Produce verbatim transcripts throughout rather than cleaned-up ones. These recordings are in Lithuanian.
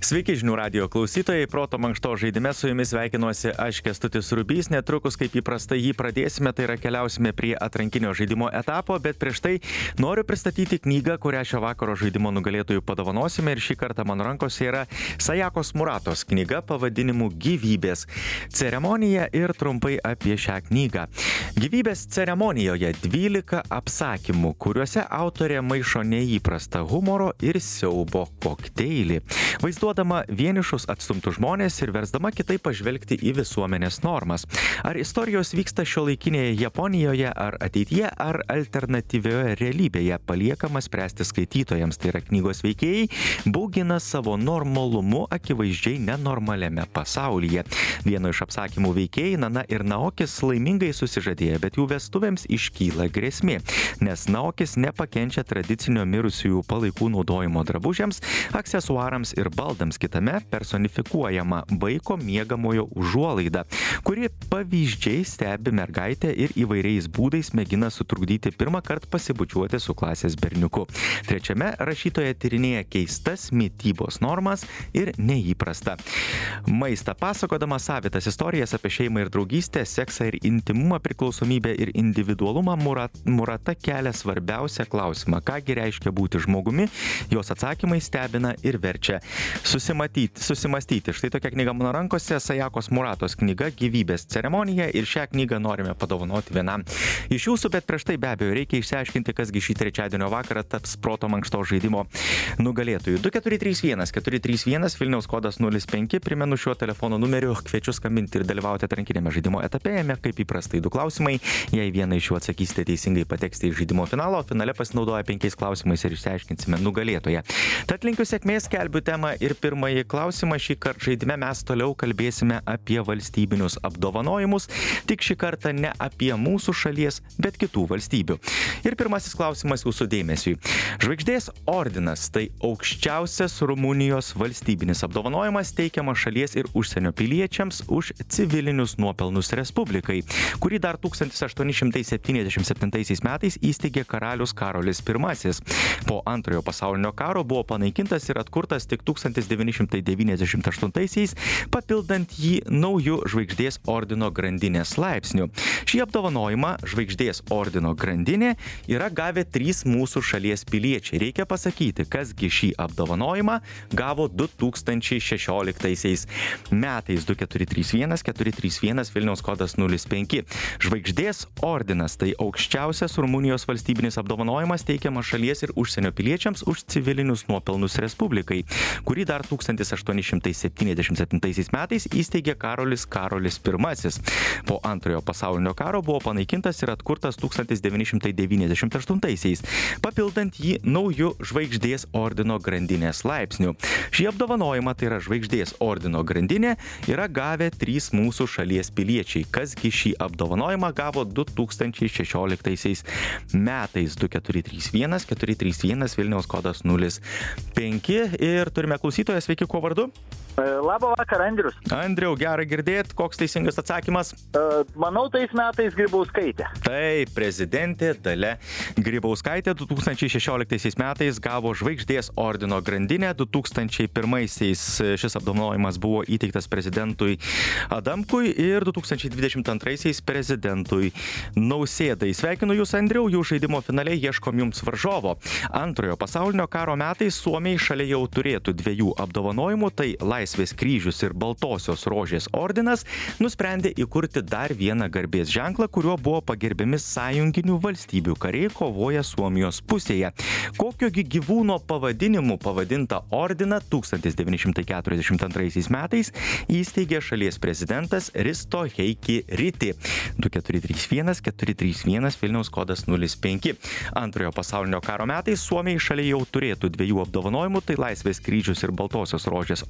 Sveiki žinių radijo klausytojai, proto mankšto žaidime su jumis sveikinuosi aš Kęstutis Rubys, netrukus kaip įprastai jį pradėsime, tai yra keliausime prie atrankinio žaidimo etapo, bet prieš tai noriu pristatyti knygą, kurią šio vakaro žaidimo nugalėtojų padovanosime ir šį kartą mano rankose yra Sajakos Muratos knyga pavadinimu Gyvybės ceremonija ir trumpai apie šią knygą. Gyvybės ceremonijoje dvylika apsakymų, kuriuose autorė maišo neįprastą humoro ir siaubo kokteilį, vaizduodama vienišus atstumtus žmonės ir versdama kitaip pažvelgti į visuomenės normas. Ar istorijos vyksta šiuolaikinėje Japonijoje, ar ateityje, ar alternatyvioje realybėje, paliekama spręsti skaitytojams, tai yra knygos veikėjai, baugina savo normalumu akivaizdžiai nenormaliame pasaulyje. Vieno iš apsakymų veikėjai, Nana ir Naokis, laimingai susižadėję, bet jų vestuvėms iškyla grėsmė, nes Naokis nepakenčia tradicinio mirusiųjų palaikų naudojimo drabužiams, aksesuarams ir baldams, kitame personifikuojama vaiko miegamojo užuolaida, kuri pavyzdžiai stebi mergaitę ir įvairiais būdais mėgina sutrukdyti pirmą kartą pasibučiuoti su klasės berniuku. Trečiame rašytoja tyrinėja keistas mitybos normas ir neįprasta maistą, pasakodama savitas istorijas apie šeimą ir draugystę, seksą ir intimumą, priklausomybę ir individualumą. Murata kelia svarbiausią klausimą, kągi reiškia būti žmogumi, jos atsakymai stebina ir verčia susimatyti, susimastyti. Štai tokia knyga mano rankose, Sajakos Muratos knyga Gyvybės ceremonija, ir šią knygą norime padovanoti vienam iš jūsų, bet prieš tai be abejo reikia išsiaiškinti, kasgi šį trečiadienio vakarą taps proto mankšto žaidimo nugalėtojų. du keturi trys vienas keturi trys vienas Vilniaus kodas nulis penki, primenu šiuo telefono numeriu, kviečiu skambinti ir dalyvauti atrankinėme žaidimo etape, jame kaip įprastai du klausimai, jei vieną iš jų atsakysite teisingai, pateksite į žaidimo finalą, o finale pasinaudoja penkiais klausimais ir išsiaiškinsime nugalėtoją. Tad linkiu sėkmės, skelbiu temą ir pirmąjį klausimą. Šį kartą žaidime mes toliau kalbėsime apie valstybinius apdovanojimus, tik šį kartą ne apie mūsų šalies, bet kitų valstybių. Ir pirmasis klausimas jūsų dėmesiui. Žvaigždės ordinas tai aukščiausias Rumunijos valstybinis apdovanojimas, teikiamas šalies ir užsienio piliečiams už civilinius nuopelnus Respublikai, kurį dar tūkstantis aštuoni šimtai septyniasdešimt septintaisiais metais įsteigė karalius Karolis pirmasis. Po antrojo pasaulinio karo buvo panaikintas ir atkurtas tik tūkstantis devyni šimtai devyniasdešimt aštuntaisiais, papildant jį naujų žvaigždės ordino grandinės laipsnių. Šį apdovanojimą žvaigždės ordino grandinė yra gavę trys mūsų šalies piliečiai. Reikia pasakyti, kasgi šį apdovanojimą gavo du tūkstančiai šešioliktaisiais metais. Du keturi trys vienas keturi trys vienas Vilniaus kodas nulis penki. Žvaigždės ordinas tai aukščiausias Rumunijos valstybinis apdovanojimas, teikiamas šalies ir užsienio piliečiams už civilinius nuopelnus Respublikai, kurį dar tūkstantis aštuoni šimtai septyniasdešimt septintaisiais metais įsteigė Karolis Karolis pirmasis. Po antrojo pasaulinio karo buvo panaikintas ir atkurtas tūkstantis devyni šimtai devyniasdešimt aštuntaisiais, papildant jį naujų žvaigždės ordino grandinės laipsnių. Šį apdovanojimą, tai yra žvaigždės ordino grandinė, yra gavę trys mūsų šalies piliečiai. Kasgi šį apdovanojimą gavo du tūkstančiai šešioliktaisiais metais. Du keturi trys vienas keturi trys vienas Vilniaus kodas nulis penki ir turime klausytoją. Sveiki, kuo vardu? Labą vakarą, Andrius. Andriau, gerai girdėt. Koks teisingas atsakymas? Uh, manau, tais metais Grybauskaitė. Taip, prezidentė Dalia Grybauskaitė du tūkstančiai šešioliktaisiais metais gavo žvaigždės ordino grandinę. du tūkstančiai pirmaisiais šis apdovanojimas buvo įteiktas prezidentui Adamkui ir du tūkstančiai dvidešimt antraisiais prezidentui Nausėdai. Sveikinu Jūs, Andriau, jų žaidimo finale ieškom Jums varžovo. Antrojo pasaulinio karo metais Suomiai šalia jau turėtų dviejų apdovanojimų, tai Laisvės kryžius ir Baltosios rožės ordinas, nusprendė įkurti dar vieną garbės ženklą, kuriuo buvo pagerbiami sąjunginių valstybių kariai kovoję Suomijos pusėje. Kokiogi gyvūno pavadinimu pavadintą ordiną tūkstantis devyni šimtai keturiasdešimt antraisiais metais įsteigė šalies prezidentas Risto Heikki Ryti. Du keturi trys vienas keturi trys vienas Vilniaus kodas nulis penki. Antrojo pasaulinio karo metais Suomiai šalia jau turėtų dviejų apdovanojimų, tai Laisvės kryžius ir Baltosios rožės ordinas,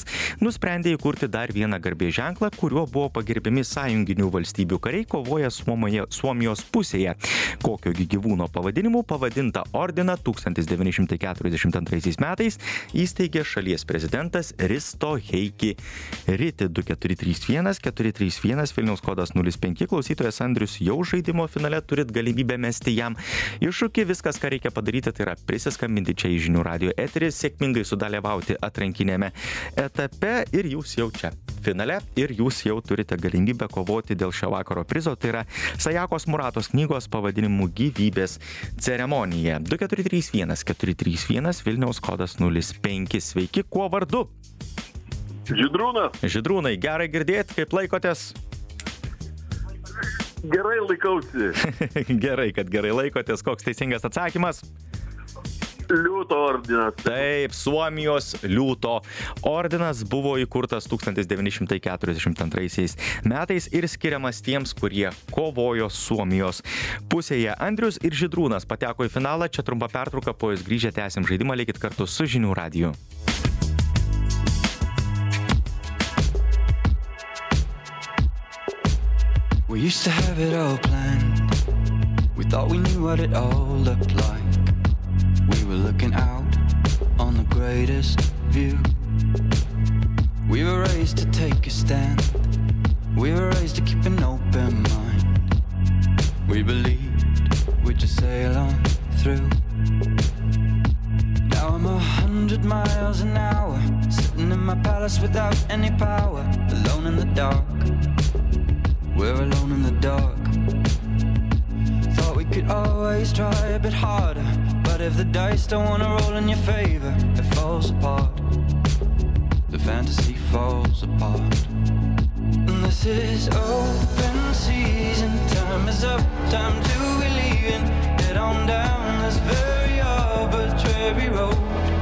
Žydrūnas nusprendė įkurti dar vieną garbės ženklą, kuriuo buvo pagerbiami sąjunginių valstybių kariai kovoję Suomoje, Suomijos pusėje. Kokiogi gyvūno pavadinimu pavadinta ordiną tūkstantis devyni šimtai keturiasdešimt antraisiais metais įsteigė šalies prezidentas Risto Heiki Riti. Du keturi trys vienas keturi trys vienas Vilniaus kodas nulis penki. Klausytojas Andrius jau žaidimo finale, turit galimybę mesti jam iššūkį. Viskas, ką reikia padaryti, tai yra prisiskambinti čia į Žinių radijo eterį, sėkmingai sudalyvauti atrankinėme etape ir jūs jau čia finale ir jūs jau turite galimybę kovoti dėl šio vakaro prizo. Tai yra Sajakos Muratos knygos pavadinimu Gyvybės ceremonija. Du keturi trys vienas keturi trys vienas Vilniaus kodas nulis penki. Sveiki, kuo vardu? Žydrūnas. Žydrūnai, gerai girdėti, kaip laikotės? Gerai laikausi. Gerai, kad gerai laikotės. Koks teisingas atsakymas? Liūto ordinas. Taip, Suomijos liūto ordinas buvo įkurtas tūkstantis devyni šimtai keturiasdešimt antraisiais metais ir skiriamas tiems, kurie kovojo Suomijos pusėje. Andrius ir Žydrūnas pateko į finalą. Čia trumpa pertrauka, po jūs grįžę tęsim žaidimą. Likit kartu su Žinių radiju. We used to have it all planned. We thought we knew what it all looked like. We were looking out on the greatest view. We were raised to take a stand. We were raised to keep an open mind. We believed we'd just sail on through. Now I'm a hundred miles an hour, sitting in my palace without any power, alone in the dark. We're alone in the dark. Thought we could always try a bit harder, but if the dice don't wanna roll in your favor, it falls apart. The fantasy falls apart. And this is open season. Time is up, time to be leaving. Head on down this very arbitrary road.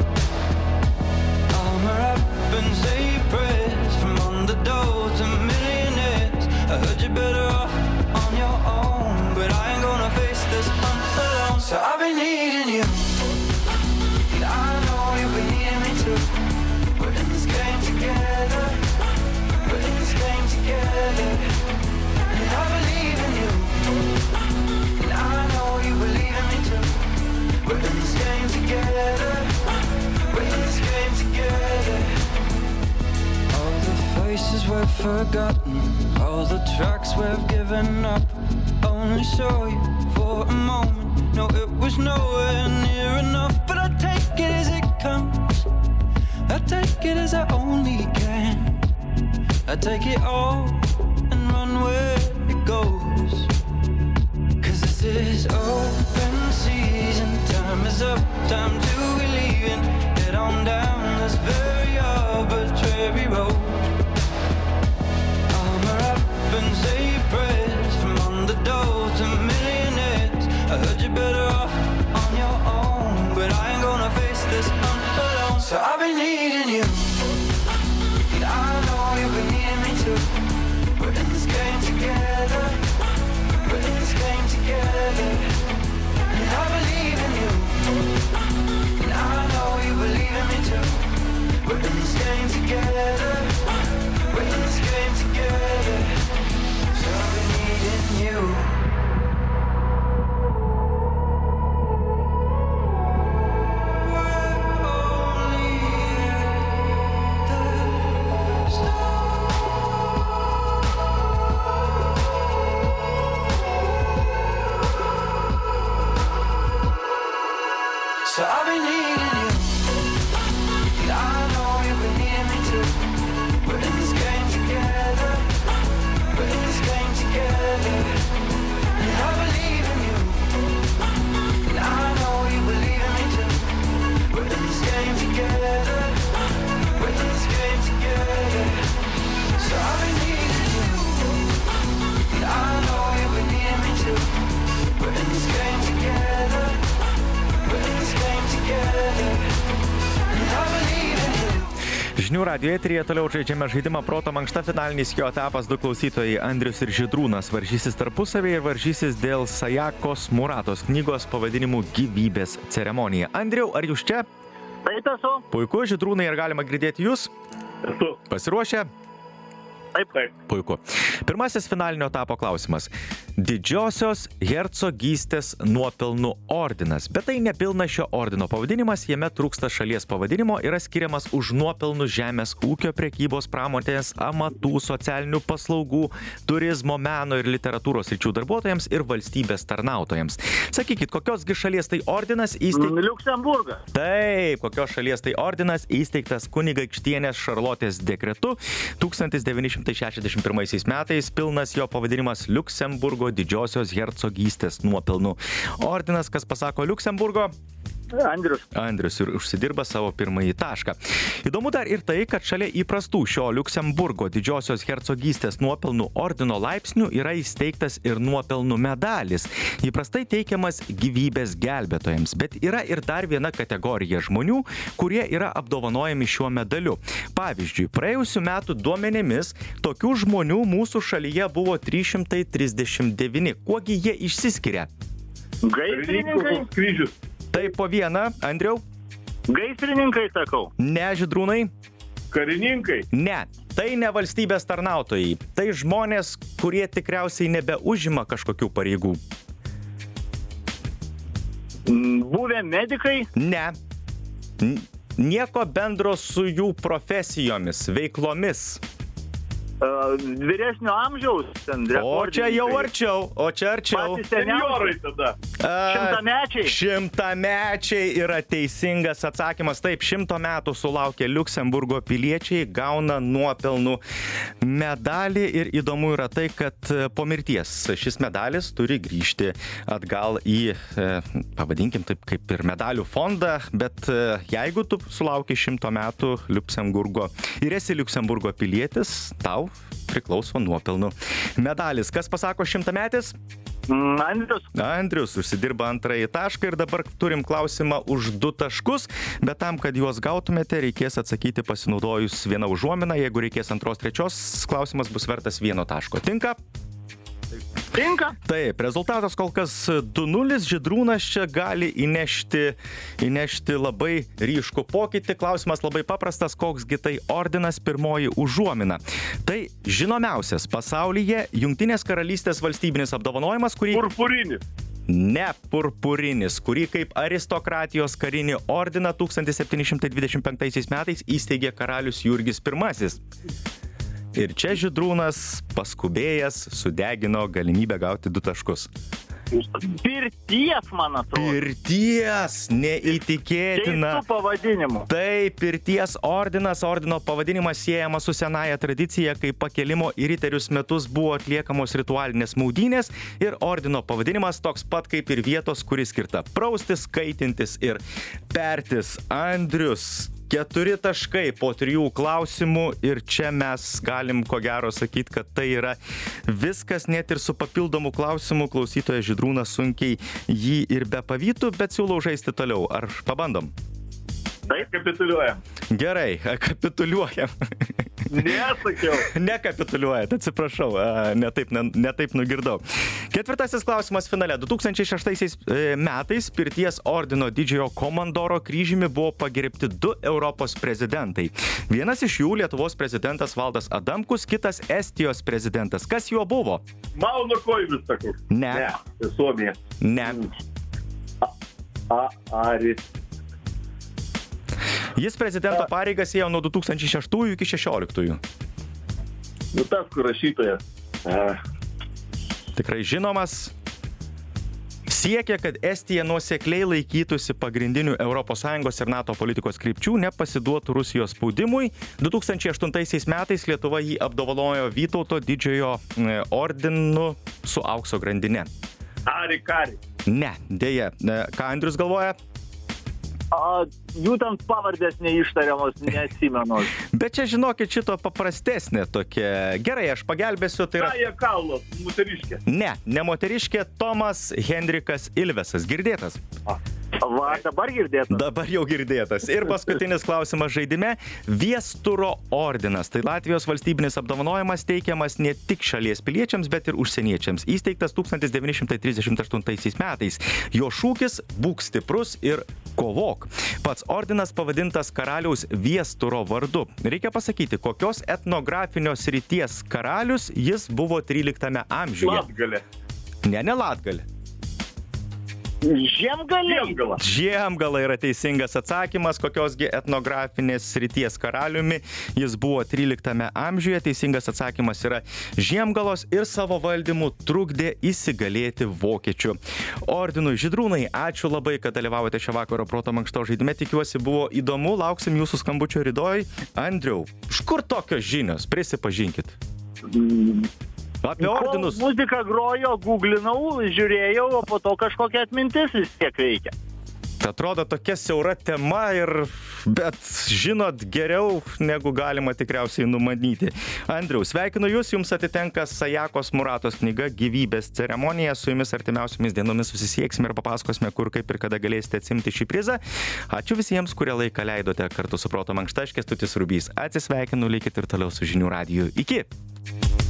Armor up and say prayers from underdogs to millionaires. I heard you're better off on your own, but I ain't gonna face this on alone. So I've been needing you, and I know you've been needing me too. We're in this game together, we're in this game together, and I believe in you, and I know you believe in me too. We're in this game together, we're in this game together. All the faces we've forgotten, all the tracks we've given up, only saw you for a moment. No, it was nowhere near enough, but I take it as it comes. I take it as I only can. I take it all and run where it goes. Cause this is open season. Time is up, time to be leaving. Head on down this very arbitrary road. And say prayers from underdogs to millionaires. I heard you're better off on your own, but I ain't gonna face this on alone. So I've been needing you, and I know you've been needing me too. We're in this game together, we're in this game together, and I believe in you, and I know you believe in me too. We're in this game together, we're in this game together. I've been needing you. So I've been needing you, and I know you've been needing me too. We're in this game together, we're in this game together, and I believe in you, and I know you believe in me too. We're in this game together, we're in this game together. So I've been needing you, and I know you've been needing me too. We're in this game together, we're in this game together, and I believe in you. Žinių radijo eteryje toliau žaidžiame žaidimą Proto mankšta, finalinis jo etapas. Du klausytojai Andrius ir Žydrūnas varžysis tarpusavėje ir varžysis dėl Sajakos Muratos knygos pavadinimu Gyvybės ceremonija. Andriau, ar jūs čia? Taip esu. Puiku, Žydrūnai, ar galima girdėti jūs? Esu. Pasiruošę? Taip, Taip. Puiku. Pirmasis finalinio etapo klausimas. Didžiosios hercogystės nuopelnų ordinas. Bet tai nepilna šio ordino pavadinimas, jame trūksta šalies pavadinimo, yra skiriamas už nuopelnus žemės ūkio, prekybos, pramonės, amatų, socialinių paslaugų, turizmo, meno ir literatūros sričių darbuotojams ir valstybės tarnautojams. Sakykit, kokiosgi šalies tai ordinas įsteigtas? Liuksemburgas. Taip, kokios šalies tai ordinas įsteigtas kunigaikštienės Šarlotės dekretu tūkstantis devyni šimtai šešiasdešimt pirmaisiais metais, pilnas jo pavadinimas Liuksemburgo didžiosios hercogystės nuopelnų ordinas. Kas pasako Liuksemburgo? Andrius. Andrius ir užsidirba savo pirmąjį tašką. Įdomu dar ir tai, kad šalia įprastų šio Liuksemburgo didžiosios hercogystės nuopelnų ordino laipsnių yra įsteigtas ir nuopelnų medalis, įprastai teikiamas gyvybės gelbėtojams, bet yra ir dar viena kategorija žmonių, kurie yra apdovanojami šiuo medaliu. Pavyzdžiui, praėjusių metų duomenimis tokių žmonių mūsų šalyje buvo trys šimtai trisdešimt devyni. Kuogi jie išsiskiria? Gaisrininkai. Kryžius. Tai po vieną, Andriau? Gaisrininkai, sakau. Ne, Žydrūnai? Karininkai. Ne, tai ne valstybės tarnautojai. Tai žmonės, kurie tikriausiai nebeužima kažkokių pareigų. Buvę medikai. Ne. N- Nieko bendro su jų profesijomis, veiklomis. Uh, vyresnio amžiaus. Ten, O čia jau arčiau, o čia arčiau. Patys seniausiai. Senjorai tada. A, Šimtamečiai. Šimtamečiai yra teisingas atsakymas. Taip, šimto metų sulaukę Liuksemburgo piliečiai gauna nuopelnų medalį ir įdomu yra tai, kad po mirties šis medalis turi grįžti atgal į, pavadinkim taip, kaip ir medalių fondą, bet jeigu tu sulauki šimto metų Liuksemburgo ir esi Liuksemburgo pilietis, tau priklauso nuopelnų medalis. Kas pasako šimtametis? Mm, Andrius. Andrius užsidirba antrąjį tašką ir dabar turim klausimą už du taškus, bet tam, kad juos gautumėte, reikės atsakyti pasinaudojus vieną užuominą. Jeigu reikės antros, trečios, klausimas bus vertas vieno taško. Tinka? Tinka. Taip, rezultatas kol kas du nulis. Žydrūnas čia gali įnešti, įnešti labai ryškų pokytį. Klausimas labai paprastas, koksgi tai ordinas, pirmoji užuomina. Tai žinomiausias pasaulyje Jungtinės karalystės valstybinis apdovanojimas, kurį... Purpurinis. Ne purpurinis, kurį kaip aristokratijos karinį ordiną tūkstantis septyni šimtai dvidešimt penktaisiais metais įsteigė karalius Jurgis pirmasis. Ir čia Žydrūnas paskubėjęs sudegino galimybę gauti du taškus. Pirties, man atrodo. Pirties, neįtikėtina. Keistų pavadinimų. Tai Pirties ordinas, ordino pavadinimas siejamas su senaja tradicija, kai pakėlimo į riterius metus buvo atliekamos ritualinės maudynės ir ordino pavadinimas toks pat kaip ir vietos, kuris skirta praustis, kaitintis ir pertis. Andrius, keturi taškai po trijų klausimų ir čia mes galim ko gero sakyti, kad tai yra viskas, net ir su papildomu klausimu klausytojas Žydrūnas sunkiai jį ir be pavytų, bet siūlau žaisti toliau. Ar pabandom? Taip, kapituliuojam. Gerai, kapituliuojam. Nesakiau. Nekapituliuojat, atsiprašau, netaip ne, ne taip nugirdau. Ketvirtasis klausimas finale. du tūkstančiai šeštaisiais metais Pirties ordino didžiojo komandoro kryžiumi buvo pagerbti du Europos prezidentai. Vienas iš jų Lietuvos prezidentas Valdas Adamkus, kitas Estijos prezidentas. Kas juo buvo? Mauno Koivis, sakau. Ne. Ne, Suomija. Ne. A, Aris. Jis prezidento pareigas ėjo nuo du tūkstančiai šeštųjų iki šešioliktųjų. Nu, tas, kur rašytojas. A. Tikrai žinomas. Siekia, kad Estija nuosekliai laikytųsi pagrindinių Europos Sąjungos ir NATO politikos krypčių, nepasiduotų Rusijos spaudimui. du tūkstančiai aštuntaisiais metais Lietuva jį apdovanojo Vytauto didžiojo ordinu su aukso grandine. Ari Kari. Ne, dėja. Ką Andrius galvoja? A, jų ten pavardės neištariamos, neatsimenu. Bet čia, žinokit, šito paprastesnė tokia. Gerai, aš pagelbėsiu, tai yra... Kaja Kallas, moteriškė. Ne, ne moteriškė, Tomas Henrikas Ilvesas. Girdėtas? Va, dabar girdėtas. Dabar jau girdėtas. Ir paskutinis klausimas žaidime. Viesturo ordinas. Tai Latvijos valstybinis apdovanojimas teikiamas ne tik šalies piliečiams, bet ir užsieniečiams. Įsteigtas tūkstantis devyni šimtai trisdešimt aštuntaisiais metais. Jo šūkis – būk stiprus ir Kovok. Pats ordinas pavadintas karaliaus Viesturo vardu. Reikia pasakyti, kokios etnografinės srities karalius jis buvo tryliktame amžiuje. Latgalė. Ne, ne Latgalė. Žiemgaliai. Žiemgala. Žiemgala yra teisingas atsakymas, kokiosgi etnografinės srities karaliumi jis buvo tryliktame amžiuje. Teisingas atsakymas yra Žiemgalos ir savo valdymu trukdė įsigalėti vokiečių ordinui. Žydrūnai, ačiū labai, kad dalyvavote šio vakaro proto mankšto žaidime. Tikiuosi buvo įdomu, lauksim jūsų skambučio rytoj. Andriau, iš kur tokios žinios? Prisipažinkit. Apie ordinus. Kol muziką grojo, googlinau, žiūrėjau, o po to kažkokia atmintis vis tiek reikia. Atrodo tokia siaura tema, ir, bet žinot geriau, negu galima tikriausiai numanyti. Andriau, sveikinu jūs, jums atitenka Sajakos Muratos knyga Gyvybės ceremonija. Su jumis artimiausiomis dienomis susisieksime ir papasakosime, kur, kaip ir kada galėsite atsimti šį prizą. Ačiū visiems, kurie laiką leidote kartu su Proto mankšta. Aš Kęstutis Rubys. Atsisveikinu, likit ir toliau su Žinių radiju. Iki!